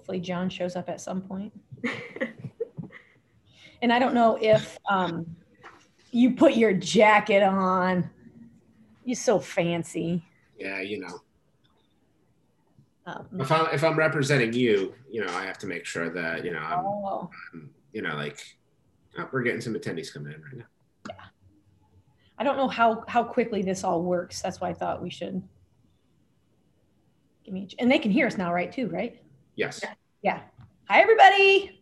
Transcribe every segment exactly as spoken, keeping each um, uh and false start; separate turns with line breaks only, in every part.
Hopefully John shows up at some point. And I don't know if um, you put your jacket on. You're so fancy.
Yeah, you know.
Um,
if I'm if I'm representing you, you know, I have to make sure that you know I'm,
oh.
I'm you know, like oh, we're getting some attendees coming in right now.
Yeah. I don't know how how quickly this all works. That's why I thought we should. Give me, and they can hear us now, right? Too, right?
Yes.
Yeah. Hi, everybody.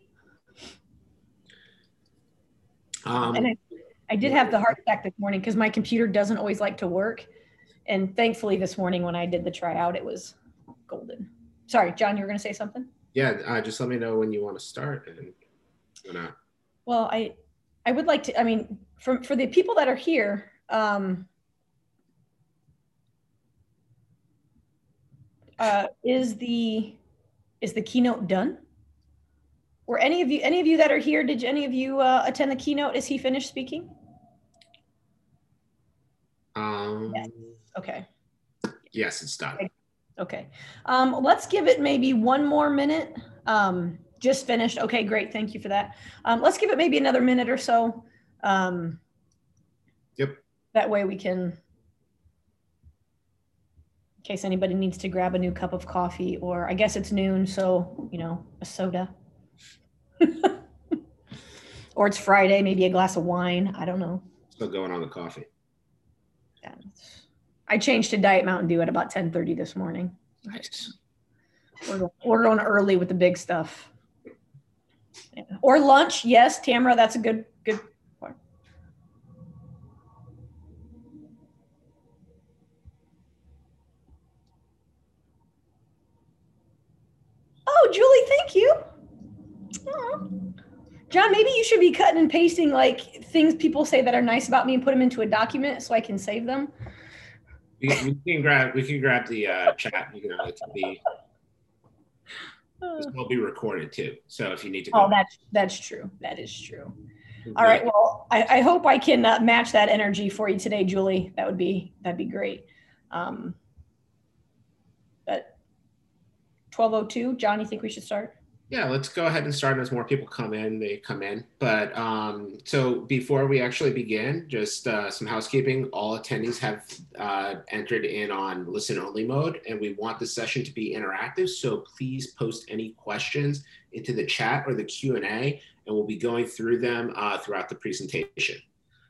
Um,
and I, I did have the heart attack this morning because my computer doesn't always like to work. And thankfully this morning when I did the tryout, it was golden. Sorry, John, you were going to say something?
Yeah, uh, just let me know when you want to start. And when I...
Well, I I would like to, I mean, for, for the people that are here, um, uh, is the is the keynote done? Were any of you, any of you that are here, did any of you uh, attend the keynote? Is he finished speaking?
Um,
yes. Okay.
Yes, it's done.
Okay. Um, let's give it maybe one more minute. Um, just finished. Okay, great. Thank you for that. Um, let's give it maybe another minute or so. Um,
yep.
That way we can, in case anybody needs to grab a new cup of coffee, or I guess it's noon, so, you know, a soda. Or it's Friday, maybe a glass of wine. I don't know.
Still going on the coffee.
Yeah. I changed to Diet Mountain Dew at about ten thirty this morning.
Nice.
We're going, we're going early with the big stuff. Yeah. Or lunch. Yes, Tamara, that's a good, good point. Oh, Julie, thank you. Oh. John, maybe you should be cutting and pasting like things people say that are nice about me and put them into a document so I can save them.
We, we can grab we can grab the uh, chat. You know, it can be this will be recorded too. So if you need to go.
Oh, that's that's true. That is true. All right. Well, I, I hope I can uh, match that energy for you today, Julie. That would be that'd be great. Um, but twelve oh two, John, you think we should start?
Yeah, let's go ahead and start as more people come in, they come in. But um, so before we actually begin, just uh, some housekeeping. All attendees have uh, entered in on listen only mode, and we want the session to be interactive. So please post any questions into the chat or the Q and A, and we'll be going through them uh, throughout the presentation.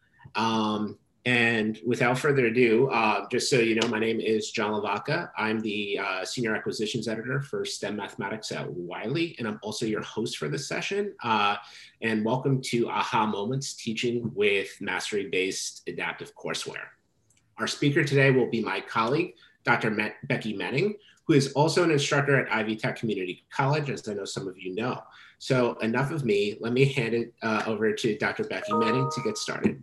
Um, And without further ado, uh, just so you know, my name is John Lavaca. I'm the uh, Senior Acquisitions Editor for STEM Mathematics at Wiley, and I'm also your host for this session. Uh, and welcome to Aha Moments, Teaching with Mastery-Based Adaptive Courseware. Our speaker today will be my colleague, Doctor Me- Becky Menning, who is also an instructor at Ivy Tech Community College, as I know some of you know. So enough of me, let me hand it uh, over to Doctor Becky Menning to get started.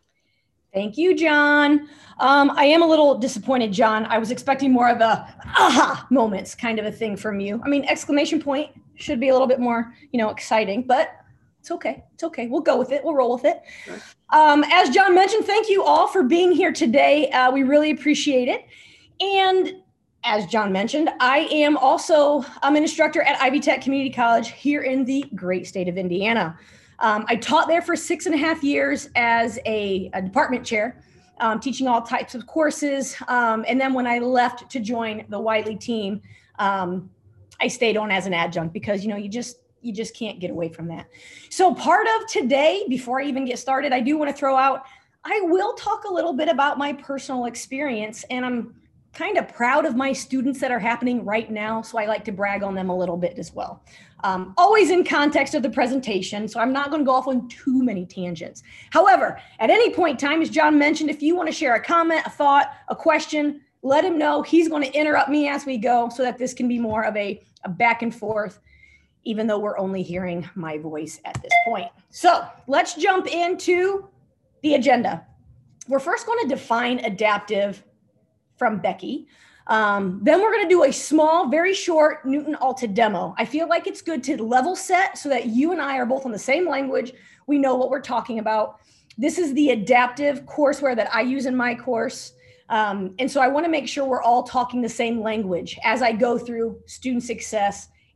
Thank you, John. Um, I am a little disappointed, John. I was expecting more of a aha moments kind of a thing from you. I mean, exclamation point should be a little bit more, you know, exciting, but it's okay. It's okay. We'll go with it. We'll roll with it. Okay. Um, as John mentioned, thank you all for being here today. Uh, we really appreciate it. And as John mentioned, I am also I'm an instructor at Ivy Tech Community College here in the great state of Indiana. Um, I taught there for six and a half years as a, a department chair, um, teaching all types of courses. Um, and then when I left to join the Wiley team, um, I stayed on as an adjunct because, you know, you just you just can't get away from that. So part of today, before I even get started, I do want to throw out, I will talk a little bit about my personal experience, and I'm kind of proud of my students that are happening right now. So I like to brag on them a little bit as well. Um, always in context of the presentation. So I'm not going to go off on too many tangents. However, at any point in time, as John mentioned, if you want to share a comment, a thought, a question, let him know. He's going to interrupt me as we go so that this can be more of a, a back and forth, even though we're only hearing my voice at this point. So let's jump into the agenda. We're first going to define adaptive from Becky. Um, then we're going to do a small, very short Newton Alta demo. I feel like it's good to level set so that you and I are both on the same language. We know what we're talking about. This is the adaptive courseware that I use in my course. Um, and so I want to make sure we're all talking the same language as I go through student success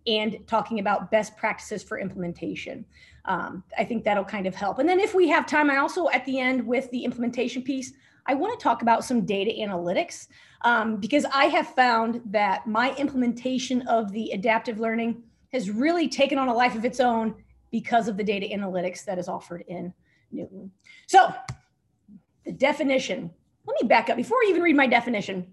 and talking about best practices for implementation. Um, I think that'll kind of help. And then if we have time, I also at the end with the implementation piece, I want to talk about some data analytics um, because I have found that my implementation of the adaptive learning has really taken on a life of its own because of the data analytics that is offered in Newton. So the definition, let me back up before I even read my definition.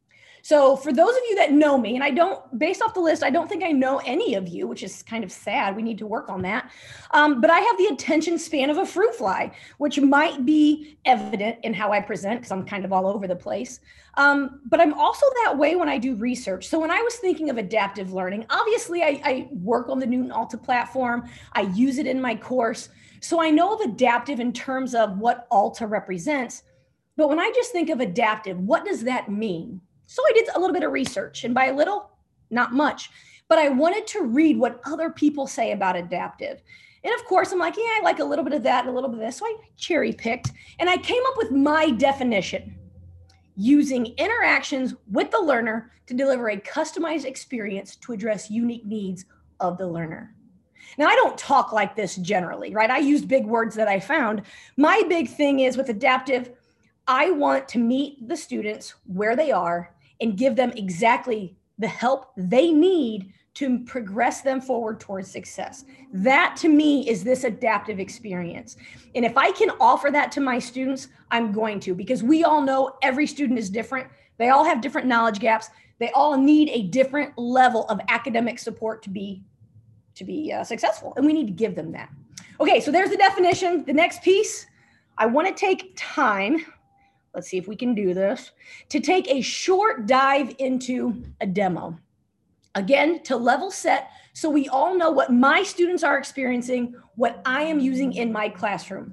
So for those of you that know me, and I don't, based off the list, I don't think I know any of you, which is kind of sad. We need to work on that. Um, but I have the attention span of a fruit fly, which might be evident in how I present because I'm kind of all over the place. Um, but I'm also that way when I do research. So when I was thinking of adaptive learning, obviously I, I work on the Newton Alta platform. I use it in my course. So I know of adaptive in terms of what Alta represents. But when I just think of adaptive, what does that mean? So I did a little bit of research, and by a little, not much, but I wanted to read what other people say about adaptive. And of course, I'm like, yeah, I like a little bit of that and a little bit of this. So I cherry picked, and I came up with my definition: using interactions with the learner to deliver a customized experience to address unique needs of the learner. Now, I don't talk like this generally, right? I used big words that I found. My big thing is with adaptive, I want to meet the students where they are and give them exactly the help they need to progress them forward towards success. That to me is this adaptive experience. And if I can offer that to my students, I'm going to, because we all know every student is different. They all have different knowledge gaps. They all need a different level of academic support to be, to be uh, successful. And we need to give them that. Okay, so there's the definition. The next piece, I want to take time. Let's see if we can do this, to take a short dive into a demo. Again, to level set so we all know what my students are experiencing, what I am using in my classroom.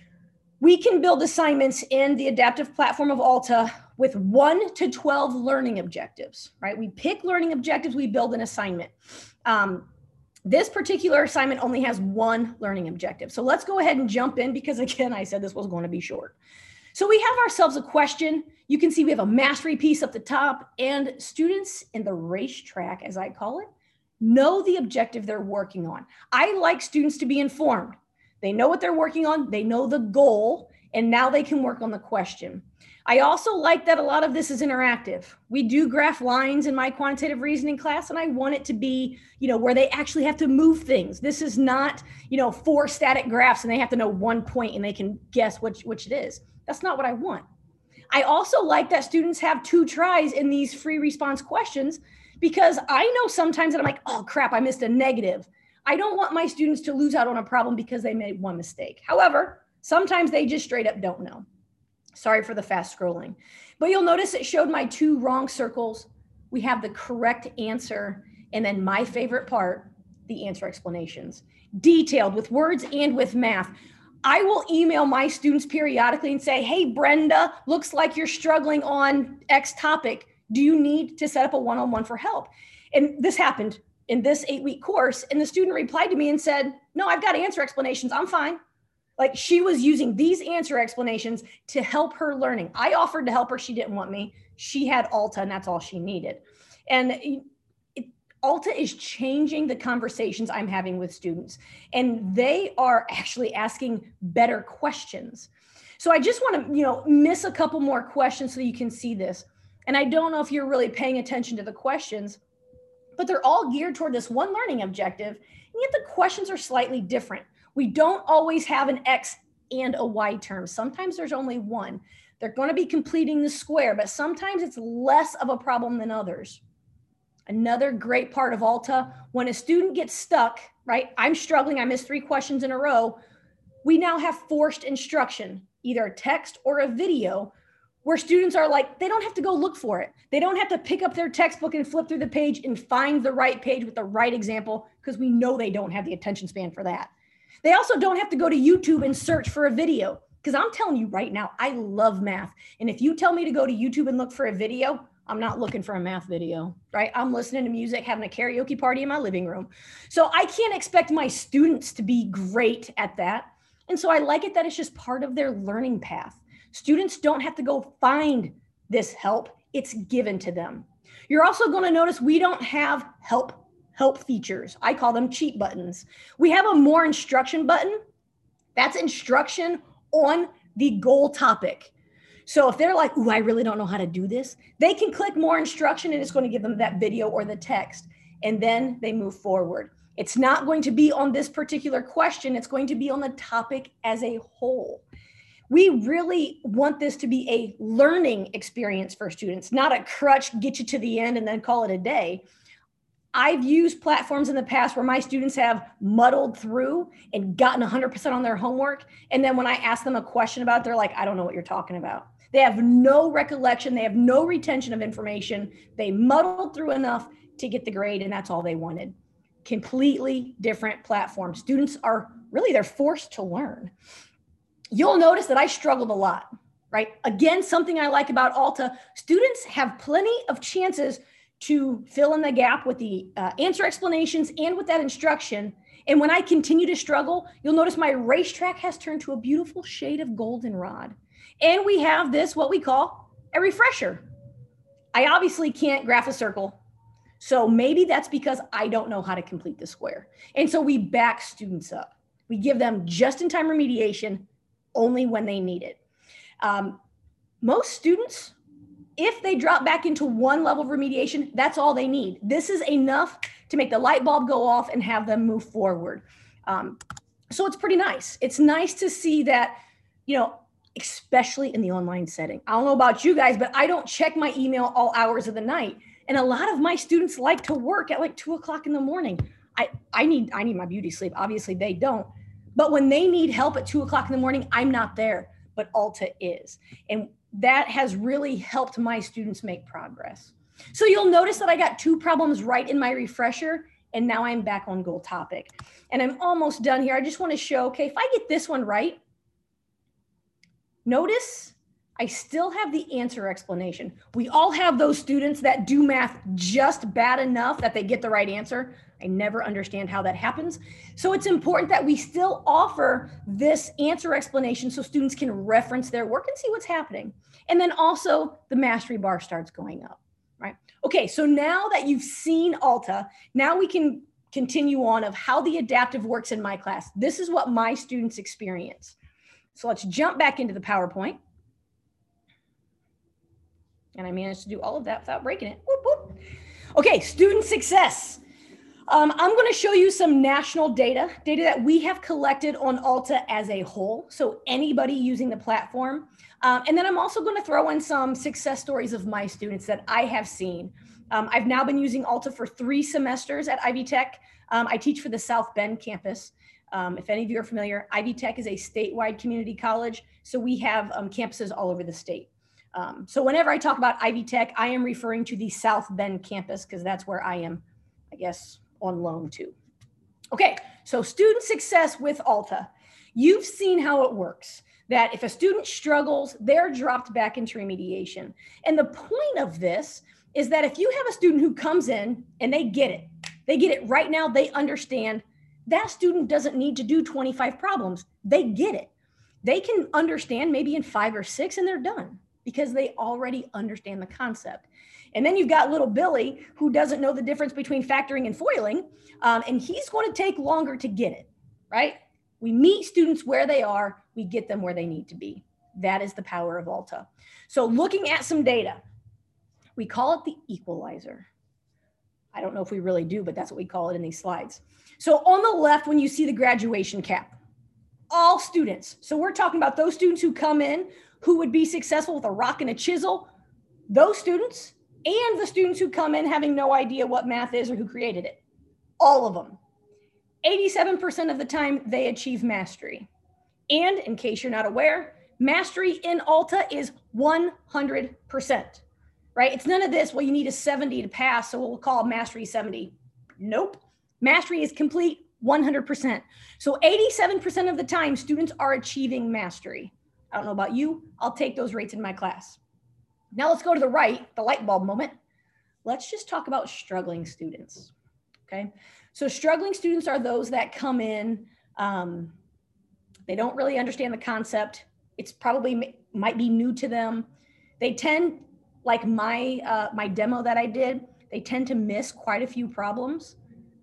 We can build assignments in the adaptive platform of Alta with one to twelve learning objectives, right? We pick learning objectives, we build an assignment. Um, this particular assignment only has one learning objective. So let's go ahead and jump in because again, I said this was going to be short. So we have ourselves a question. You can see we have a mastery piece up the top, and students in the racetrack, as I call it, know the objective they're working on. I like students to be informed. They know what they're working on, they know the goal, and now they can work on the question. I also like that a lot of this is interactive. We do graph lines in my quantitative reasoning class, and I want it to be, you know, where they actually have to move things. This is not, you know, four static graphs and they have to know one point and they can guess which, which it is. That's not what I want. I also like that students have two tries in these free response questions because I know sometimes that I'm like, oh crap, I missed a negative. I don't want my students to lose out on a problem because they made one mistake. However, sometimes they just straight up don't know. Sorry for the fast scrolling. But you'll notice it showed my two wrong circles. We have the correct answer. And then my favorite part, the answer explanations. Detailed with words and with math. I will email my students periodically and say, hey, Brenda, looks like you're struggling on X topic. Do you need to set up a one-on-one for help? And this happened in this eight-week course. And the student replied to me and said, no, I've got answer explanations. I'm fine. Like she was using these answer explanations to help her learning. I offered to help her. She didn't want me. She had Alta and that's all she needed. And it, Alta is changing the conversations I'm having with students, and they are actually asking better questions. So I just want to, you know, miss a couple more questions so you can see this. And I don't know if you're really paying attention to the questions, but they're all geared toward this one learning objective, and yet the questions are slightly different. We don't always have an X and a Y term. Sometimes there's only one. They're going to be completing the square, but sometimes it's less of a problem than others. Another great part of Alta, when a student gets stuck, right? I'm struggling, I missed three questions in a row. We now have forced instruction, either a text or a video, where students are like, they don't have to go look for it. They don't have to pick up their textbook and flip through the page and find the right page with the right example, because we know they don't have the attention span for that. They also don't have to go to YouTube and search for a video, because I'm telling you right now, I love math. And if you tell me to go to YouTube and look for a video, I'm not looking for a math video, right? I'm listening to music, having a karaoke party in my living room. So I can't expect my students to be great at that. And so I like it that it's just part of their learning path. Students don't have to go find this help. It's given to them. You're also going to notice we don't have help help features. I call them cheat buttons. We have a more instruction button. That's instruction on the goal topic. So if they're like, ooh, I really don't know how to do this, they can click more instruction and it's going to give them that video or the text. And then they move forward. It's not going to be on this particular question. It's going to be on the topic as a whole. We really want this to be a learning experience for students, not a crutch, get you to the end and then call it a day. I've used platforms in the past where my students have muddled through and gotten one hundred percent on their homework. And then when I ask them a question about it, they're like, I don't know what you're talking about. They have no recollection. They have no retention of information. They muddled through enough to get the grade, and that's all they wanted. Completely different platform. Students are really, they're forced to learn. You'll notice that I struggled a lot, right? Again, something I like about Alta, students have plenty of chances to fill in the gap with the uh, answer explanations and with that instruction. And when I continue to struggle, you'll notice my racetrack has turned to a beautiful shade of goldenrod. And we have this, what we call a refresher. I obviously can't graph a circle. So maybe that's because I don't know how to complete the square. And so we back students up. We give them just-in-time remediation only when they need it. Um, most students, if they drop back into one level of remediation, that's all they need. This is enough to make the light bulb go off and have them move forward. Um, so it's pretty nice. It's nice to see that, you know, especially in the online setting. I don't know about you guys, but I don't check my email all hours of the night. And a lot of my students like to work at like two o'clock in the morning. I, I need, I need my beauty sleep. Obviously they don't. But when they need help at two o'clock in the morning, I'm not there, but Alta is. And that has really helped my students make progress. So you'll notice that I got two problems right in my refresher, and now I'm back on goal topic. And I'm almost done here. I just want to show, okay, if I get this one right, notice I still have the answer explanation. We all have those students that do math just bad enough that they get the right answer. I never understand how that happens. So it's important that we still offer this answer explanation so students can reference their work and see what's happening. And then also the mastery bar starts going up, right? Okay, so now that you've seen Alta, now we can continue on of how the adaptive works in my class. This is what my students experience. So let's jump back into the PowerPoint. And I managed to do all of that without breaking it. Whoop, whoop. Okay, student success. Um, I'm going to show you some national data, data that we have collected on Alta as a whole. So anybody using the platform. Um, and then I'm also going to throw in some success stories of my students that I have seen. Um, I've now been using Alta for three semesters at Ivy Tech. Um, I teach for the South Bend campus. Um, if any of you are familiar, Ivy Tech is a statewide community college. So we have um, campuses all over the state. Um, so whenever I talk about Ivy Tech, I am referring to the South Bend campus because that's where I am, I guess, on loan to. Okay, so student success with Alta. You've seen how it works, that if a student struggles, they're dropped back into remediation. And the point of this is that if you have a student who comes in and they get it, they get it right now, they understand, that student doesn't need to do twenty-five problems. They get it. They can understand maybe in five or six and they're done because they already understand the concept. And then you've got little Billy who doesn't know the difference between factoring and foiling, um, and he's going to take longer to get it, right? We meet students where they are, we get them where they need to be. That is the power of Alta. So looking at some data, we call it the equalizer. I don't know if we really do, but that's what we call it in these slides. So on the left, when you see the graduation cap, all students, so we're talking about those students who come in who would be successful with a rock and a chisel, those students, and the students who come in having no idea what math is or who created it. All of them. eighty-seven percent of the time they achieve mastery. And in case you're not aware, mastery in Alta is one hundred percent, right? It's none of this, well, you need a seventy to pass, so we'll call mastery seventy. Nope. Mastery is complete one hundred percent. So eighty-seven percent of the time, students are achieving mastery. I don't know about you, I'll take those rates in my class. Now let's go to the right, the light bulb moment. Let's just talk about struggling students, okay? So struggling students are those that come in, um, they don't really understand the concept. It's probably might be new to them. They tend, like my, uh, my demo that I did, they tend to miss quite a few problems.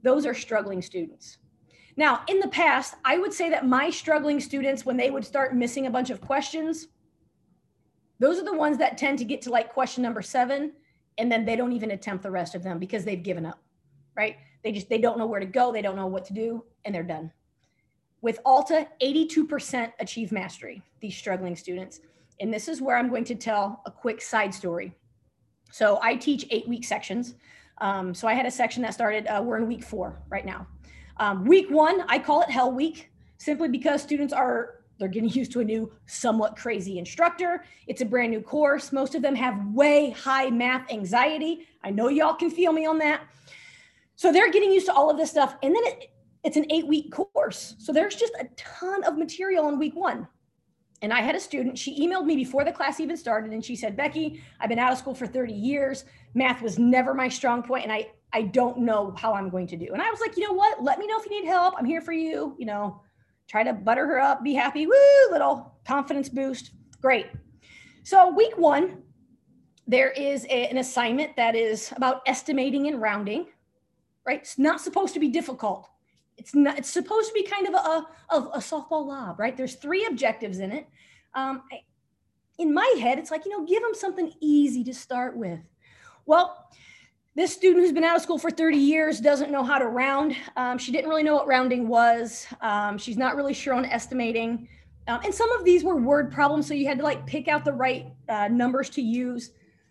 those are struggling students. Now, in the past, I would say that my struggling students, when they would start missing a bunch of questions, those are the ones that tend to get to like question number seven, and then they don't even attempt the rest of them because they've given up, right? They just, they don't know where to go. They don't know what to do, and they're done. With Alta, eighty-two percent achieve mastery, these struggling students. And this is where I'm going to tell a quick side story. So I teach eight week sections. Um, so I had a section that started, uh, we're in week four right now. Um, week one, I call it Hell Week, simply because students are, they're getting used to a new, somewhat crazy instructor. It's a brand new course. Most of them have way high math anxiety. I know y'all can feel me on that. So they're getting used to all of this stuff. And then it, it's an eight week course. So there's just a ton of material in week one. And I had a student, she emailed me before the class even started, and she said, Becky, I've been out of school for thirty years. Math was never my strong point, and I, I don't know how I'm going to do. And I was like, you know what? Let me know if you need help. I'm here for you. You know, try to butter her up, be happy. Woo, little confidence boost. Great. So week one, there is a, an assignment that is about estimating and rounding, right? It's not supposed to be difficult. It's not, it's supposed to be kind of a, a, a softball lob, right? There's three objectives in it. Um, I, in my head, it's like, you know, give them something easy to start with. Well, this student who's been out of school for thirty years doesn't know how to round. Um, she didn't really know what rounding was. Um, she's not really sure on estimating. Um, and some of these were word problems, so you had to like pick out the right uh, numbers to use.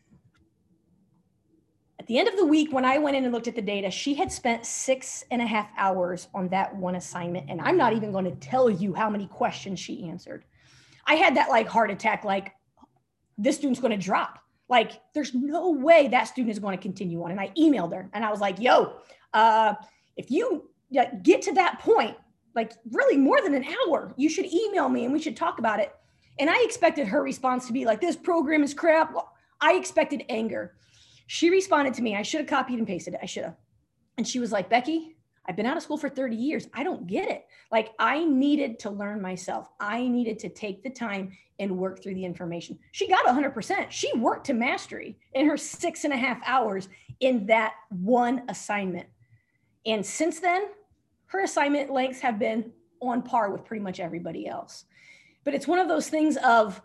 At the end of the week, when I went in and looked at the data, she had spent six and a half hours on that one assignment. And I'm not even going to tell you how many questions she answered. I had that like heart attack, like this student's going to drop. Like there's no way that student is going to continue on. And I emailed her and I was like, yo, uh, if you get to that point, like really more than an hour, you should email me and we should talk about it. And I expected her response to be like, this program is crap. Well, I expected anger. She responded to me. I should have copied and pasted it. I should have. And she was like, Becky, I've been out of school for thirty years. I don't get it. Like I needed to learn myself. I needed to take the time and work through the information. She got one hundred percent. She worked to mastery in her six and a half hours in that one assignment. And since then, her assignment lengths have been on par with pretty much everybody else. But it's one of those things of,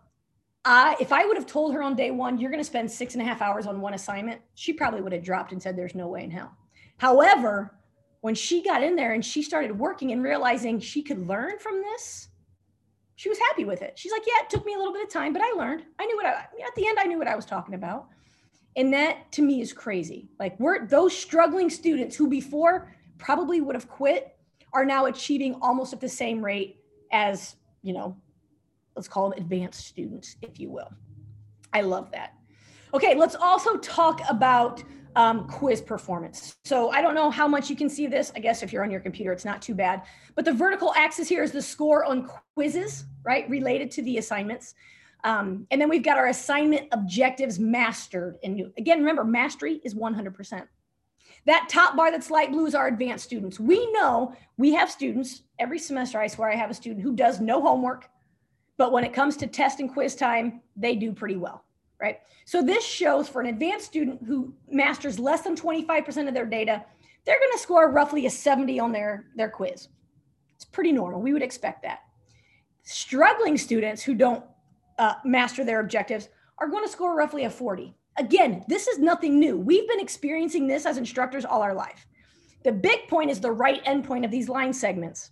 I, if I would have told her on day one, you're going to spend six and a half hours on one assignment, she probably would have dropped and said, there's no way in hell. However, when she got in there and she started working and realizing she could learn from this, she was happy with it. She's like, yeah, it took me a little bit of time, but I learned. I knew what I, at the end, I knew what I was talking about. And that to me is crazy. Like we're those struggling students who before probably would have quit are now achieving almost at the same rate as, you know, let's call them advanced students, if you will. I love that. Okay, let's also talk about um, quiz performance. So I don't know how much you can see this. I guess if you're on your computer, it's not too bad. But the vertical axis here is the score on quizzes, right, related to the assignments. Um, and then we've got our assignment objectives mastered. And again, remember, mastery is one hundred percent. That top bar that's light blue is our advanced students. We know we have students, every semester I swear I have a student who does no homework, but when it comes to test and quiz time, they do pretty well, right? So this shows for an advanced student who masters less than twenty-five percent of their data, they're gonna score roughly a seventy on their, their quiz. It's pretty normal, we would expect that. Struggling students who don't uh, master their objectives are gonna score roughly a forty. Again, this is nothing new. We've been experiencing this as instructors all our life. The big point is the right endpoint of these line segments.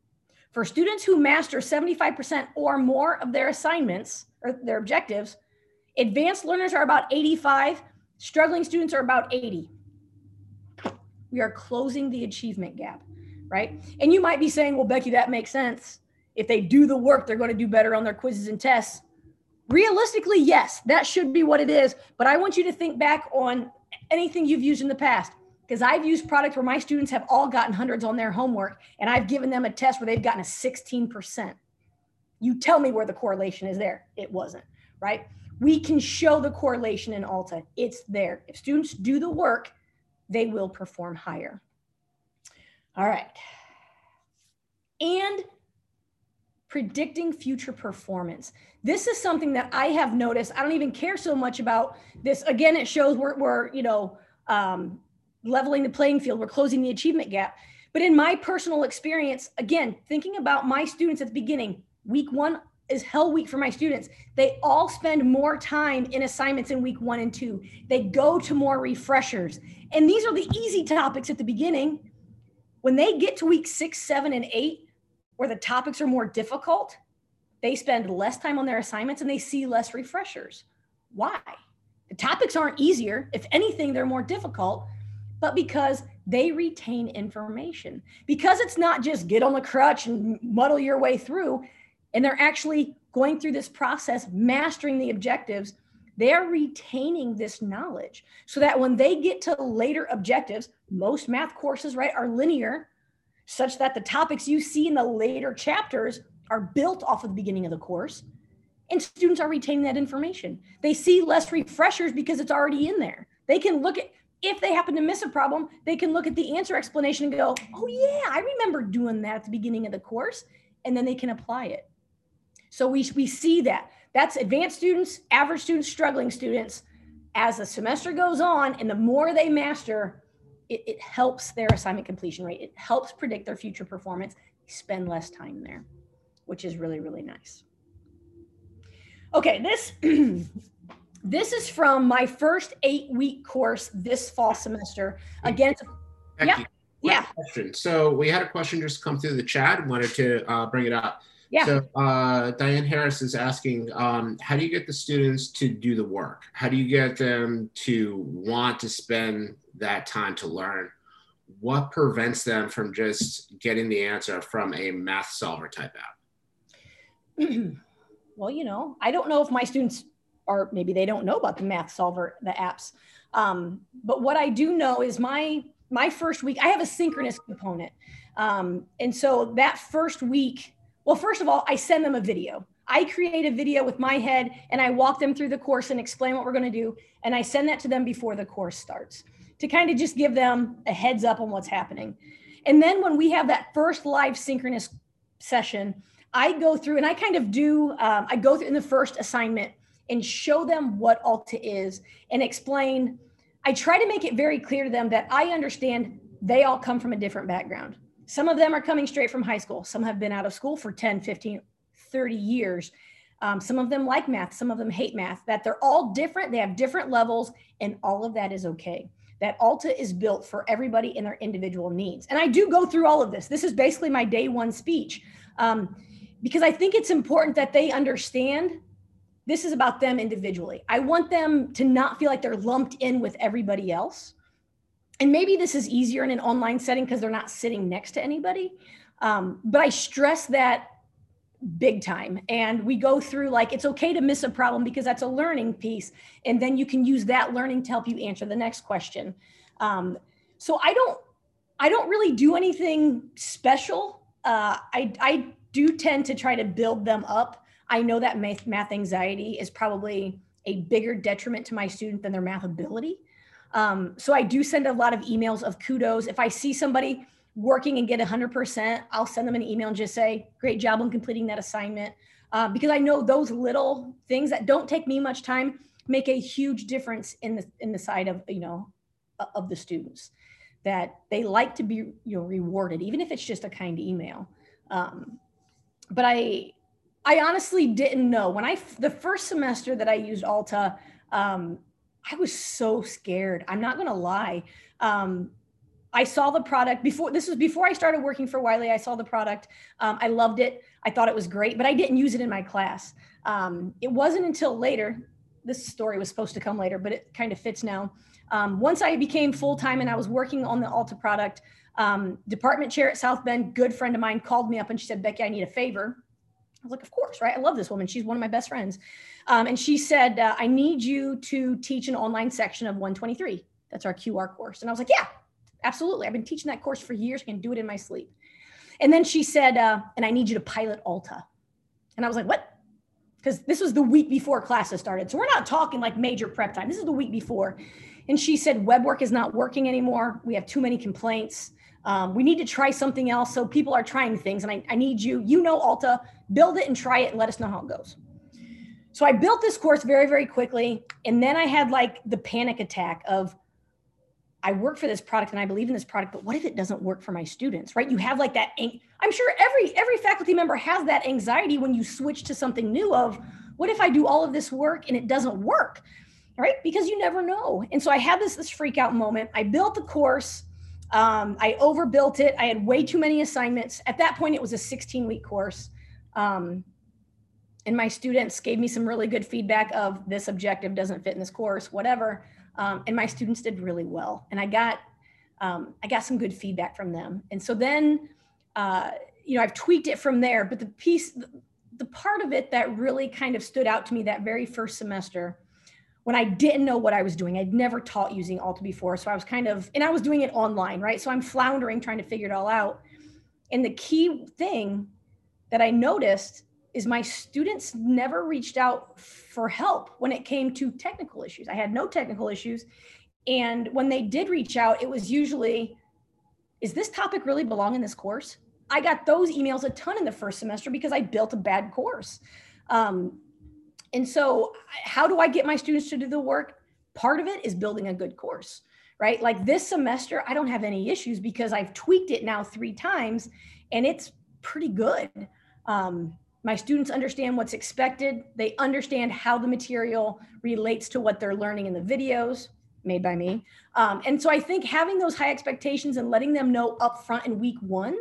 For students who master seventy-five percent or more of their assignments or their objectives, advanced learners are about eighty-five, struggling students are about eighty. We are closing the achievement gap, right? And you might be saying, well, Becky, that makes sense. If they do the work, they're going to do better on their quizzes and tests. Realistically, yes, that should be what it is. But I want you to think back on anything you've used in the past. Because I've used products where my students have all gotten hundreds on their homework, and I've given them a test where they've gotten a sixteen percent. You tell me where the correlation is there. It wasn't, right? We can show the correlation in Alta. It's there. If students do the work, they will perform higher. All right. And predicting future performance. This is something that I have noticed. I don't even care so much about this. Again, it shows we're, we're you know, um, leveling the playing field. We're closing the achievement gap. But in my personal experience, again, thinking about my students at the beginning, week one is hell week for my students. They all spend more time in assignments in week one and two. They go to more refreshers. And these are the easy topics at the beginning. When they get to week six, seven, and eight, where the topics are more difficult, they spend less time on their assignments and they see less refreshers. Why? The topics aren't easier. If anything, they're more difficult, but because they retain information. Because it's not just get on the crutch and muddle your way through, and they're actually going through this process, mastering the objectives, they're retaining this knowledge so that when they get to later objectives, most math courses, right, are linear, such that the topics you see in the later chapters are built off of the beginning of the course, and students are retaining that information. They see less refreshers because it's already in there. They can look at, if they happen to miss a problem, they can look at the answer explanation and go, oh yeah, I remember doing that at the beginning of the course, and then they can apply it. So we, we see that. That's advanced students, average students, struggling students. As the semester goes on and the more they master, it, it helps their assignment completion rate. It helps predict their future performance. They spend less time there, which is really, really nice. Okay, this, this is from my first eight-week course this fall semester. Again,
Becky,
yeah, yeah.
Question. So we had a question just come through the chat. Wanted to uh, bring it up.
Yeah.
So uh, Diane Harris is asking, um, how do you get the students to do the work? How do you get them to want to spend that time to learn? What prevents them from just getting the answer from a math solver type app?
Well, you know, I don't know if my students are, maybe they don't know about the math solver, the apps. Um, but what I do know is my, my first week, I have a synchronous component. Um, and so that first week, well, first of all, I send them a video. I create a video with my head and I walk them through the course and explain what we're going to do. And I send that to them before the course starts to kind of just give them a heads up on what's happening. And then when we have that first live synchronous session, I go through and I kind of do, um, I go through in the first assignment and show them what Alta is and explain. I try to make it very clear to them that I understand they all come from a different background. Some of them are coming straight from high school. Some have been out of school for ten, fifteen, thirty years. Um, some of them like math. Some of them hate math, that they're all different. They have different levels and all of that is okay. That Alta is built for everybody and their individual needs. And I do go through all of this. This is basically my day one speech um, because I think it's important that they understand this is about them individually. I want them to not feel like they're lumped in with everybody else. And maybe this is easier in an online setting because they're not sitting next to anybody. Um, but I stress that big time. And we go through like, it's okay to miss a problem because that's a learning piece. And then you can use that learning to help you answer the next question. Um, so I don't, I don't really do anything special. Uh, I, I do tend to try to build them up. I know that math, math anxiety is probably a bigger detriment to my student than their math ability. Um, so I do send a lot of emails of kudos. If I see somebody working and get one hundred percent, I'll send them an email and just say, great job on completing that assignment. Uh, because I know those little things that don't take me much time make a huge difference in the, in the side of, you know, of the students, that they like to be, you know, rewarded, even if it's just a kind email. Um, but I, I honestly didn't know when I, the first semester that I used Alta, um, I was so scared. I'm not going to lie. Um, I saw the product before, this was before I started working for Wiley. I saw the product. Um, I loved it. I thought it was great, but I didn't use it in my class. Um, it wasn't until later, this story was supposed to come later, but it kind of fits now. Um, once I became full-time and I was working on the Alta product, um, department chair at South Bend, good friend of mine, called me up and she said, Becky, I need a favor. I was like, of course, right? I love this woman. She's one of my best friends. Um, and she said, uh, I need you to teach an online section of one twenty-three. That's our Q R course. And I was like, yeah, absolutely. I've been teaching that course for years. I can do it in my sleep. And then she said, uh, and I need you to pilot Alta. And I was like, what? Because this was the week before classes started. So we're not talking like major prep time. This is the week before. And she said, web work is not working anymore. We have too many complaints. Um, we need to try something else. So people are trying things and I, I need you, you know, Alta, build it and try it and let us know how it goes. So I built this course very, very quickly. And then I had like the panic attack of, I work for this product and I believe in this product, but what if it doesn't work for my students, right? You have like that, I'm sure every, every faculty member has that anxiety when you switch to something new of, what if I do all of this work and it doesn't work, right? Because you never know. And so I had this, this freak out moment. I built the course. Um, I overbuilt it. I had way too many assignments. At that point, it was a sixteen week course. Um, and my students gave me some really good feedback of this objective doesn't fit in this course, whatever. Um, and my students did really well. And I got, um, I got some good feedback from them. And so then, uh, you know, I've tweaked it from there, but the piece, the, the part of it that really kind of stood out to me that very first semester, when I didn't know what I was doing, I'd never taught using Alta before. So I was kind of, and I was doing it online, right? So I'm floundering, trying to figure it all out. And the key thing that I noticed is my students never reached out for help when it came to technical issues. I had no technical issues. And when they did reach out, it was usually, is this topic really belong in this course? I got those emails a ton in the first semester because I built a bad course. Um, and so how do I get my students to do the work? Part of it is building a good course, right? Like this semester, I don't have any issues because I've tweaked it now three times and it's pretty good. Um, My students understand what's expected. They understand how the material relates to what they're learning in the videos made by me. Um, and so I think having those high expectations and letting them know upfront in week one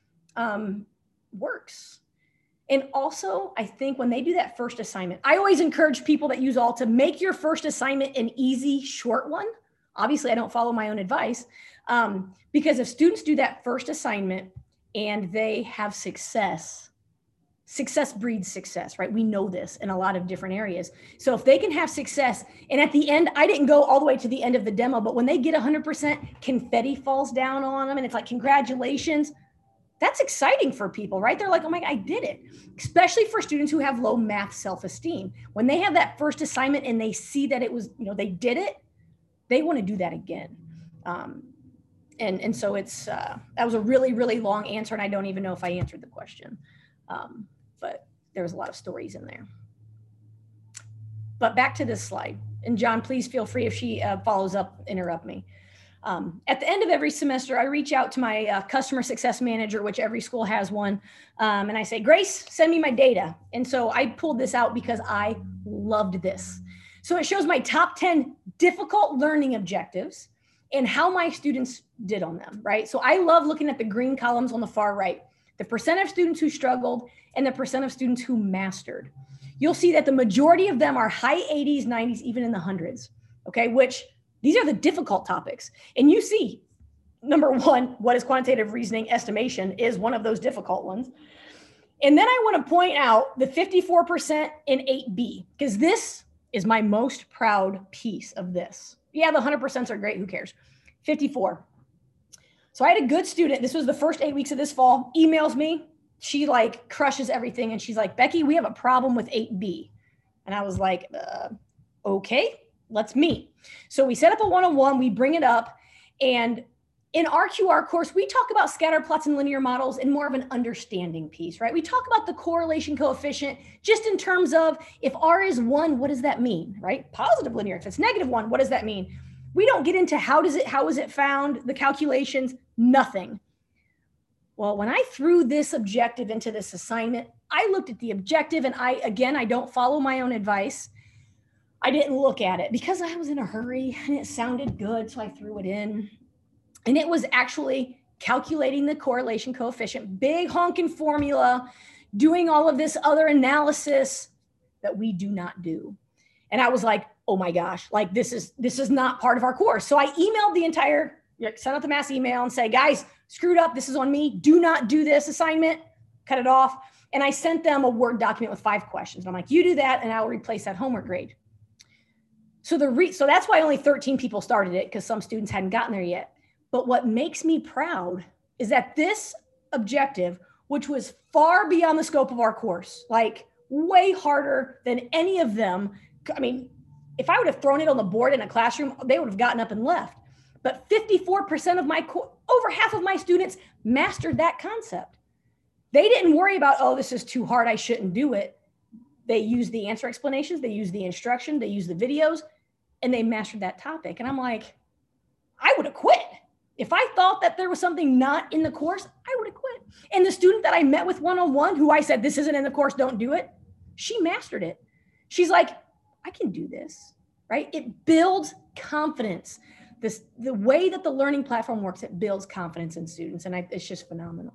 um, works. And also, I think when they do that first assignment, I always encourage people that use Alta, make your first assignment an easy, short one. Obviously, I don't follow my own advice um, because if students do that first assignment and they have success, success breeds success, right? We know this in a lot of different areas. So if they can have success, and at the end, I didn't go all the way to the end of the demo, but when they get one hundred percent, confetti falls down on them and it's like, congratulations. That's exciting for people, right? They're like, oh my God, I did it. Especially for students who have low math self-esteem. When they have that first assignment and they see that it was, you know, they did it, they want to do that again. Um, and, and so it's, uh, that was a really, really long answer. And I don't even know if I answered the question. Um, but there was a lot of stories in there. But back to this slide. And John, please feel free if she uh, follows up, interrupt me. Um, at the end of every semester, I reach out to my uh, customer success manager, which every school has one. Um, and I say, Grace, send me my data. And so I pulled this out because I loved this. So it shows my top ten difficult learning objectives and how my students did on them, right? So I love looking at the green columns on the far right, the percent of students who struggled and the percent of students who mastered. You'll see that the majority of them are high eighties, nineties, even in the hundreds, okay? Which these are the difficult topics. And you see, number one, what is quantitative reasoning? Estimation is one of those difficult ones. And then I want to point out the fifty-four percent in eight B, because this is my most proud piece of this. Yeah, the one hundred percent are great, who cares? fifty-four. So I had a good student, this was the first eight weeks of this fall, emails me. She like crushes everything. And she's like, Becky, we have a problem with eight B. And I was like, uh, okay, let's meet. So we set up a one-on-one, we bring it up. And in our Q R course, we talk about scatter plots and linear models in more of an understanding piece, right? We talk about the correlation coefficient just in terms of if R is one, what does that mean, right? Positive linear. If it's negative one, what does that mean? We don't get into how does it, how is it found, the calculations, nothing. Well, when I threw this objective into this assignment, I looked at the objective and I, again, I don't follow my own advice. I didn't look at it because I was in a hurry and it sounded good. So I threw it in and it was actually calculating the correlation coefficient, big honking formula, doing all of this other analysis that we do not do. And I was like, oh my gosh, like this is, this is not part of our course. So I emailed the entire, sent out the mass email and say, guys, screwed up. This is on me. Do not do this assignment, cut it off. And I sent them a Word document with five questions. And I'm like, you do that and I'll replace that homework grade. So the re so that's why only thirteen people started it, because some students hadn't gotten there yet. But what makes me proud is that this objective, which was far beyond the scope of our course, like way harder than any of them. I mean, if I would have thrown it on the board in a classroom, they would have gotten up and left. But fifty-four percent of my, over half of my students mastered that concept. They didn't worry about, oh, this is too hard, I shouldn't do it. They used the answer explanations, they used the instruction, they used the videos, and they mastered that topic. And I'm like, I would have quit. If I thought that there was something not in the course, I would have quit. And the student that I met with one-on-one, who I said, this isn't in the course, don't do it, she mastered it. She's like, I can do this, right? It builds confidence. This, the way that the learning platform works, it builds confidence in students. And I, it's just phenomenal.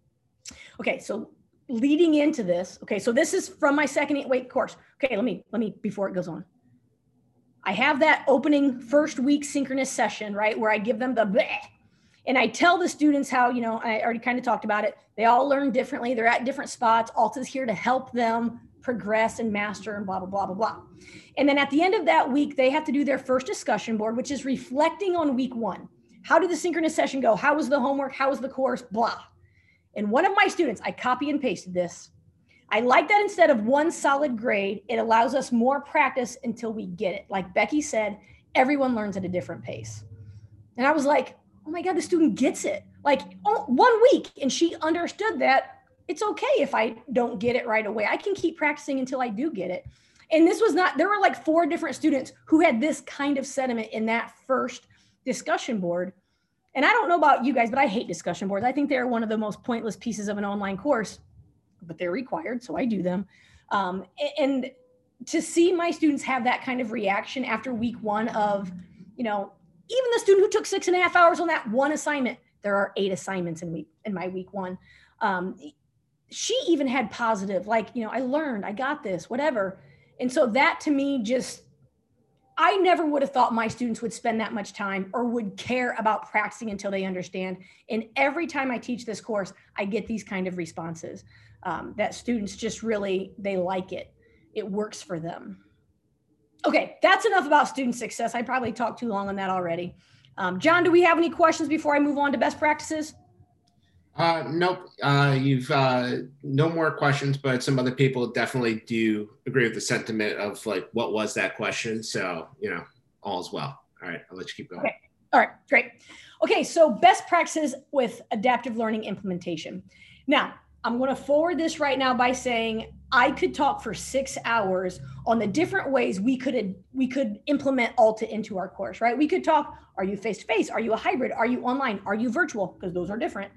Okay, so leading into this, okay, so this is from my second eight-week course. Okay, let me, let me, before it goes on. I have that opening first week synchronous session, right, where I give them the bleh, and I tell the students how, you know, I already kind of talked about it. They all learn differently. They're at different spots. Alta's here to help them progress and master and blah, blah, blah, blah, blah. And then at the end of that week, they have to do their first discussion board, which is reflecting on week one. How did the synchronous session go? How was the homework? How was the course? Blah. And one of my students, I copy and pasted this. I like that instead of one solid grade, it allows us more practice until we get it. Like Becky said, everyone learns at a different pace. And I was like, oh my God, the student gets it. Like oh, one week, and she understood that it's okay if I don't get it right away. I can keep practicing until I do get it. And this was not, there were like four different students who had this kind of sentiment in that first discussion board. And I don't know about you guys, but I hate discussion boards. I think they're one of the most pointless pieces of an online course, but they're required, so I do them. Um, and to see my students have that kind of reaction after week one of, you know, even the student who took six and a half hours on that one assignment, there are eight assignments in week in my week one. Um, she even had positive, like, you know, I learned, I got this, whatever. And so that to me just, I never would have thought my students would spend that much time or would care about practicing until they understand. And every time I teach this course, I get these kind of responses. Um, that students just really, they like it. It works for them. Okay, that's enough about student success. I probably talked too long on that already. Um, John, do we have any questions before I move on to best practices?
Uh, nope. Uh, you've uh, no more questions, but some other people definitely do agree with the sentiment of like, what was that question? So, you know, all is well. All right, I'll let you keep going.
Okay. All right, great. Okay, so best practices with adaptive learning implementation. Now, I'm going to forward this right now by saying I could talk for six hours on the different ways we could we could implement Alta into our course, right? We could talk, are you face-to-face? Are you a hybrid? Are you online? Are you virtual? Because those are different.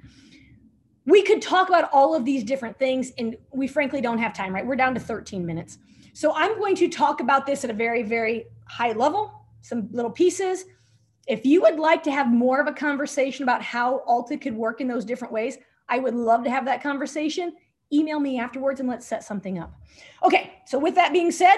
We could talk about all of these different things, and we frankly don't have time, right? We're down to thirteen minutes. So I'm going to talk about this at a very, very high level, some little pieces. If you would like to have more of a conversation about how Alta could work in those different ways, I would love to have that conversation. Email me afterwards and let's set something up. Okay, so with that being said,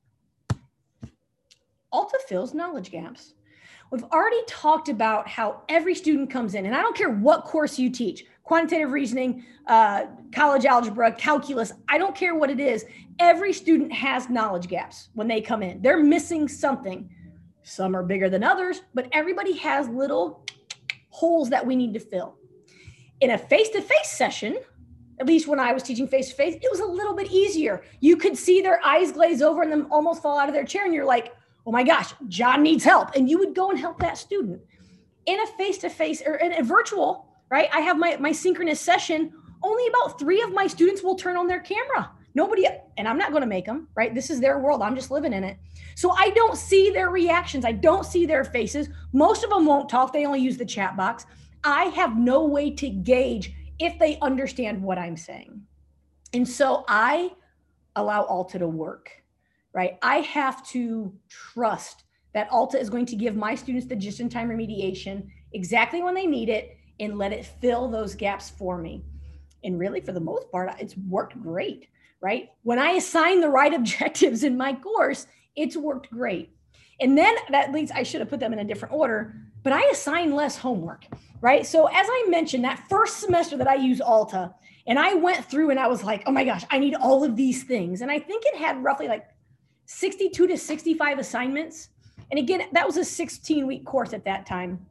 Alta fills knowledge gaps. We've already talked about how every student comes in, and I don't care what course you teach, quantitative reasoning, uh, college algebra, calculus, I don't care what it is. Every student has knowledge gaps when they come in. They're missing something. Some are bigger than others, but everybody has little holes that we need to fill. In a face-to-face session, at least when I was teaching face-to-face, it was a little bit easier. You could see their eyes glaze over and them almost fall out of their chair. And you're like, oh my gosh, John needs help. And you would go and help that student. In a face-to-face or in a virtual, right? I have my, my synchronous session. Only about three of my students will turn on their camera. Nobody, and I'm not going to make them, right? This is their world. I'm just living in it. So I don't see their reactions. I don't see their faces. Most of them won't talk. They only use the chat box. I have no way to gauge if they understand what I'm saying. And so I allow Alta to work, right? I have to trust that Alta is going to give my students the just-in-time remediation exactly when they need it and let it fill those gaps for me. And really, for the most part, it's worked great, right? When I assign the right objectives in my course, it's worked great. And then that leads, I should have put them in a different order, but I assign less homework, right? So as I mentioned, that first semester that I used Alta, and I went through and I was like, oh my gosh, I need all of these things. And I think it had roughly like sixty-two to sixty-five assignments. And again, that was a sixteen week course at that time.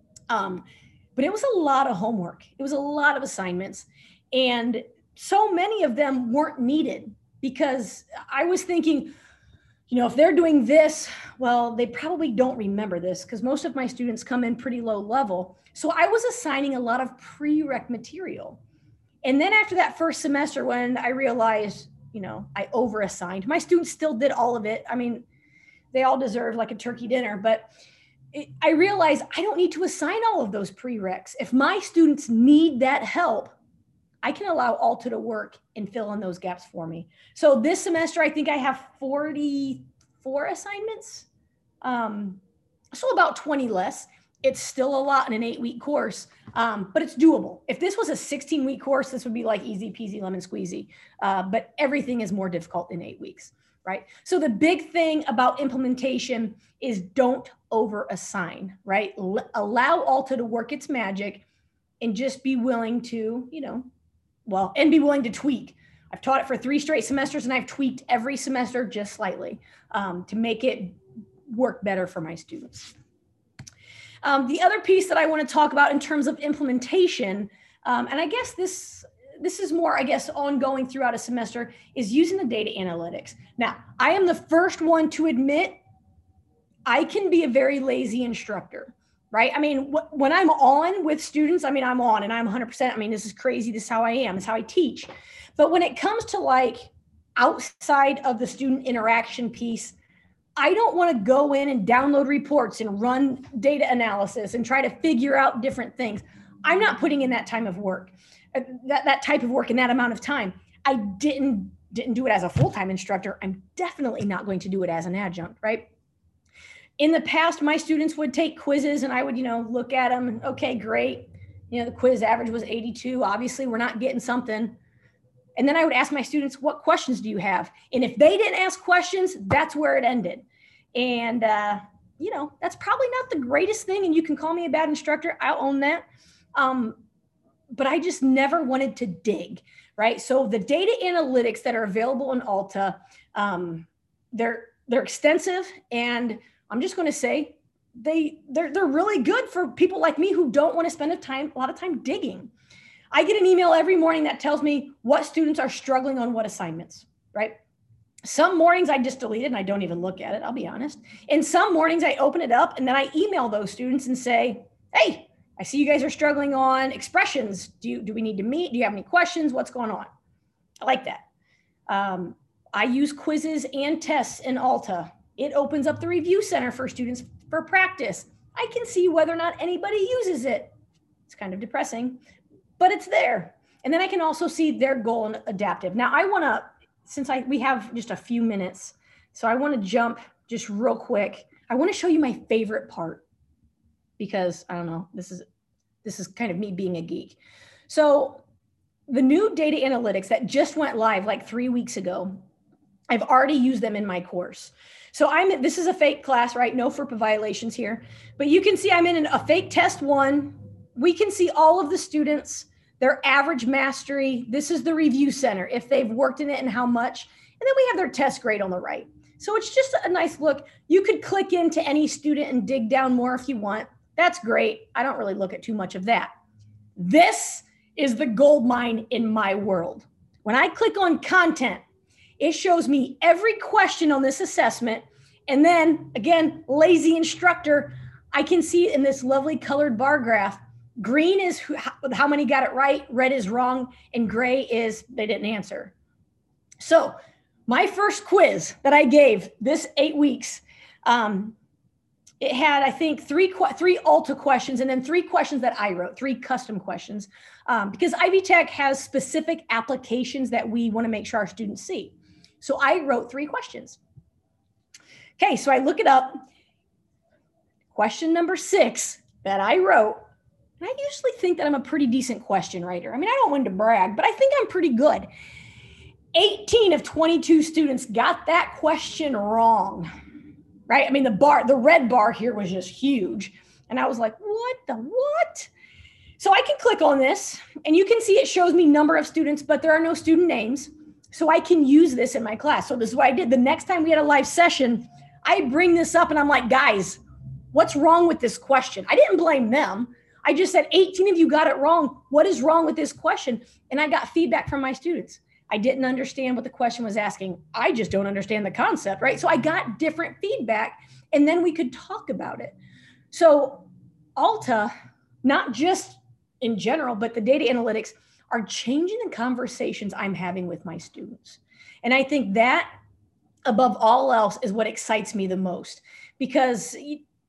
Um, but it was a lot of homework. It was a lot of assignments. And so many of them weren't needed because I was thinking, you know, if they're doing this, well, they probably don't remember this because most of my students come in pretty low level. So I was assigning a lot of prereq material. And then after that first semester, when I realized, you know, I overassigned, my students still did all of it. I mean, they all deserve like a turkey dinner, but it, I realize I don't need to assign all of those prereqs. If my students need that help, I can allow Alta to work and fill in those gaps for me. So this semester, I think I have forty-four assignments. Um, so about twenty less. It's still a lot in an eight week course, um, but it's doable. If this was a sixteen week course, this would be like easy peasy lemon squeezy. Uh, but everything is more difficult in eight weeks, right? So the big thing about implementation is don't over assign, right? L- allow Alta to work its magic and just be willing to, you know, well, and be willing to tweak. I've taught it for three straight semesters and I've tweaked every semester just slightly um, to make it work better for my students. Um, the other piece that I want to talk about in terms of implementation, um, and I guess this, this is more, I guess, ongoing throughout a semester, is using the data analytics. Now, I am the first one to admit I can be a very lazy instructor, right? I mean, wh- when I'm on with students, I mean, I'm on and I'm one hundred percent. I mean, this is crazy. This is how I am. This is how I teach. But when it comes to like outside of the student interaction piece, I don't want to go in and download reports and run data analysis and try to figure out different things. I'm not putting in that time of work, uh, that, that type of work in that amount of time. I didn't, didn't do it as a full-time instructor. I'm definitely not going to do it as an adjunct, right? In the past, my students would take quizzes and I would, you know, look at them and okay, great. You know, the quiz average was eighty-two. Obviously, we're not getting something. And then I would ask my students, what questions do you have? And if they didn't ask questions, that's where it ended. And, uh, you know, that's probably not the greatest thing. And you can call me a bad instructor. I'll own that. Um, but I just never wanted to dig, right? So the data analytics that are available in Alta, um, they're, they're extensive. And I'm just going to say they, they're, they're really good for people like me who don't want to spend a time, a lot of time digging. I get an email every morning that tells me what students are struggling on what assignments, right? Some mornings I just delete it and I don't even look at it, I'll be honest. And some mornings I open it up and then I email those students and say, hey, I see you guys are struggling on expressions. Do you, do we need to meet? Do you have any questions? What's going on? I like that. Um, I use quizzes and tests in Alta. It opens up the review center for students for practice. I can see whether or not anybody uses it. It's kind of depressing, but it's there. And then I can also see their goal and adaptive. Now I want to, since I we have just a few minutes, so I want to jump just real quick. I want to show you my favorite part because I don't know, this is this is kind of me being a geek. So the new data analytics that just went live like three weeks ago, I've already used them in my course. So I'm this is a fake class, right? No FERPA violations here, but you can see I'm in a fake test one. We can see all of the students, their average mastery. This is the review center, if they've worked in it and how much. And then we have their test grade on the right. So it's just a nice look. You could click into any student and dig down more if you want. That's great. I don't really look at too much of that. This is the gold mine in my world. When I click on content, it shows me every question on this assessment. And then again, lazy instructor, I can see it in this lovely colored bar graph. Green is who, how many got it right, red is wrong, and gray is they didn't answer. So my first quiz that I gave this eight weeks, um, it had, I think, three, three Alta questions and then three questions that I wrote, three custom questions, um, because Ivy Tech has specific applications that we want to make sure our students see. So I wrote three questions. Okay, so I look it up. Question number six that I wrote, and I usually think that I'm a pretty decent question writer. I mean, I don't want to brag, but I think I'm pretty good. eighteen of twenty-two students got that question wrong, right? I mean, the bar, the red bar here was just huge. And I was like, what the what? So I can click on this and you can see it shows me number of students, but there are no student names. So I can use this in my class. So this is what I did. The next time we had a live session, I bring this up and I'm like, guys, what's wrong with this question? I didn't blame them. I just said eighteen of you got it wrong. What is wrong with this question? And I got feedback from my students. I didn't understand what the question was asking. I just don't understand the concept, right? So I got different feedback and then we could talk about it. So Alta, not just in general, but the data analytics are changing the conversations I'm having with my students. And I think that above all else is what excites me the most, because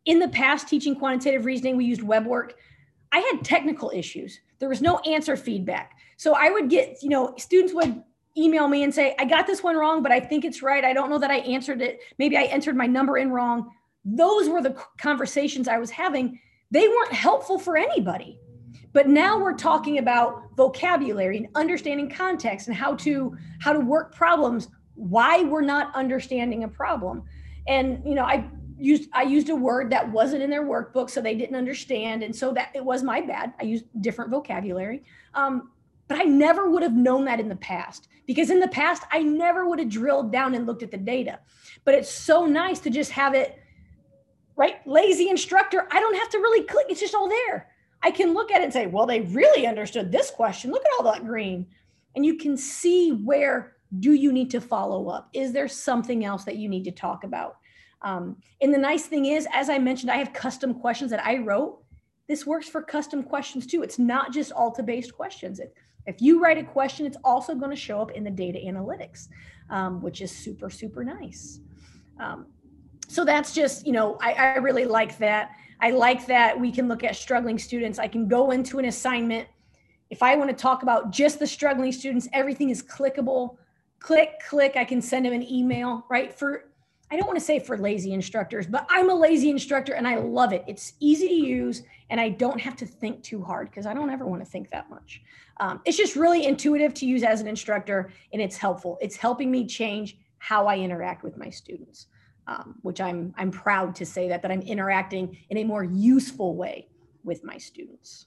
in the past, teaching quantitative reasoning, we used WebWork. I had technical issues. There was no answer feedback. So I would get, you know, students would email me and say, I got this one wrong, but I think it's right. I don't know that I answered it. Maybe I entered my number in wrong. Those were the conversations I was having. They weren't helpful for anybody. But now we're talking about vocabulary and understanding context and how to how to work problems, why we're not understanding a problem. And, you know, I used I used a word that wasn't in their workbook, so they didn't understand. And so that it was my bad. I used different vocabulary. Um, but I never would have known that in the past, because in the past, I never would have drilled down and looked at the data. But it's so nice to just have it, right? Lazy instructor. I don't have to really click. It's just all there. I can look at it and say, well, they really understood this question. Look at all that green. And you can see where do you need to follow up? Is there something else that you need to talk about? Um, and the nice thing is, as I mentioned, I have custom questions that I wrote. This works for custom questions too. It's not just Alta-based questions. If, if you write a question, it's also going to show up in the data analytics, um, which is super, super nice. Um, so that's just, you know, I, I really like that. I like that we can look at struggling students. I can go into an assignment. If I want to talk about just the struggling students, everything is clickable. Click, click, I can send them an email, right? For, I don't want to say for lazy instructors, but I'm a lazy instructor and I love it. It's easy to use and I don't have to think too hard because I don't ever want to think that much. Um, it's just really intuitive to use as an instructor and it's helpful. It's helping me change how I interact with my students. Um, which I'm, I'm proud to say that, that I'm interacting in a more useful way with my students.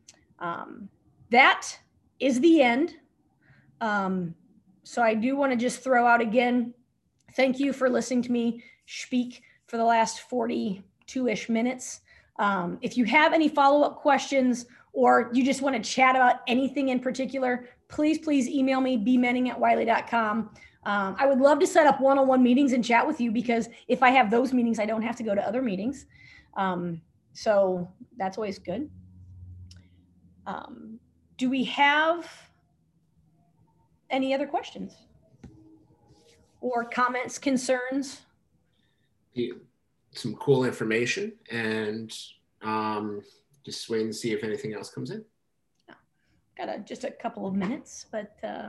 Um, that is the end. Um, so I do want to just throw out again, thank you for listening to me speak for the last forty-two-ish minutes. Um, if you have any follow-up questions or you just want to chat about anything in particular, please, please email me, b menning at wiley dot com. Um, I would love to set up one-on-one meetings and chat with you because if I have those meetings, I don't have to go to other meetings. Um, so that's always good. Um, do we have any other questions or comments, concerns?
Some cool information and um, just waiting to see if anything else comes in.
Got a, just a couple of minutes, but uh,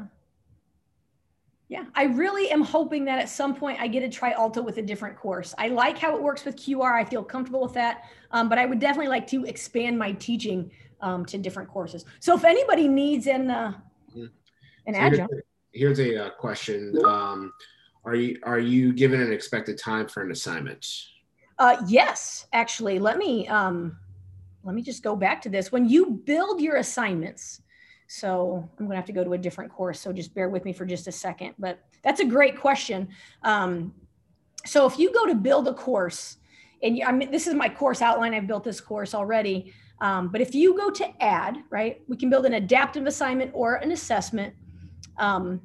yeah, I really am hoping that at some point I get to try Alta with a different course. I like how it works with Q R. I feel comfortable with that, um, but I would definitely like to expand my teaching um, to different courses. So if anybody needs an, uh, an
so
adjunct.
Here's, here's a uh, question. Um, are you, are you given an expected time for an assignment?
Uh, yes, actually, let me, um, let me just go back to this. When you build your assignments, so I'm gonna have to go to a different course, so just bear with me for just a second, but that's a great question. Um, so if you go to build a course, and you, I mean, this is my course outline, I've built this course already, um, but if you go to add, right, we can build an adaptive assignment or an assessment. Um,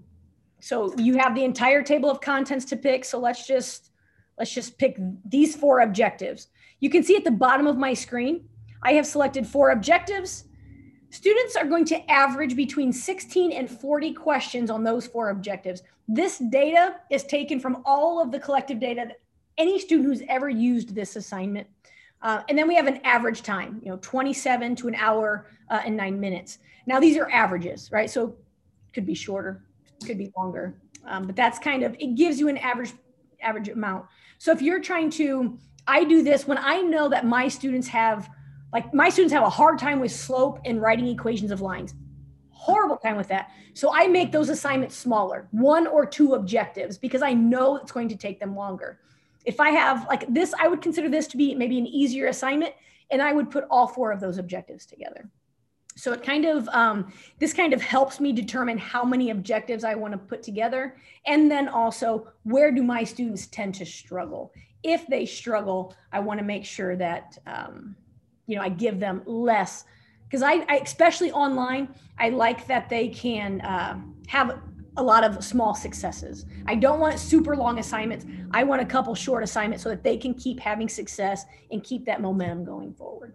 so you have the entire table of contents to pick, so let's just, let's just pick these four objectives. You can see at the bottom of my screen, I have selected four objectives. Students are going to average between sixteen and forty questions on those four objectives. This data is taken from all of the collective data that any student who's ever used this assignment. Uh, and then we have an average time, you know, twenty-seven to an hour uh, and nine minutes. Now these are averages, right? So it could be shorter, could be longer, um, but that's kind of, it gives you an average, average amount. So if you're trying to, I do this when I know that my students have Like my students have a hard time with slope and writing equations of lines. Horrible time with that. So I make those assignments smaller, one or two objectives, because I know it's going to take them longer. If I have like this, I would consider this to be maybe an easier assignment, and I would put all four of those objectives together. So it kind of, um, this kind of helps me determine how many objectives I want to put together. And then also, where do my students tend to struggle? If they struggle, I want to make sure that, um, you know, I give them less, because I, I, especially online, I like that they can uh, have a lot of small successes. I don't want super long assignments. I want a couple short assignments so that they can keep having success and keep that momentum going forward.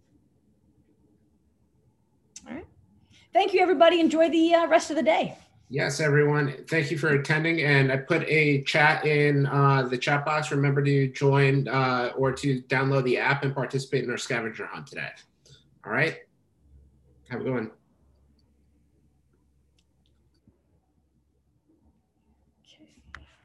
All right. Thank you, everybody. Enjoy the uh, rest of the day.
Yes, everyone. Thank you for attending. And I put a chat in uh, the chat box. Remember to join uh, or to download the app and participate in our scavenger hunt today. All right. Have a good one.
Okay.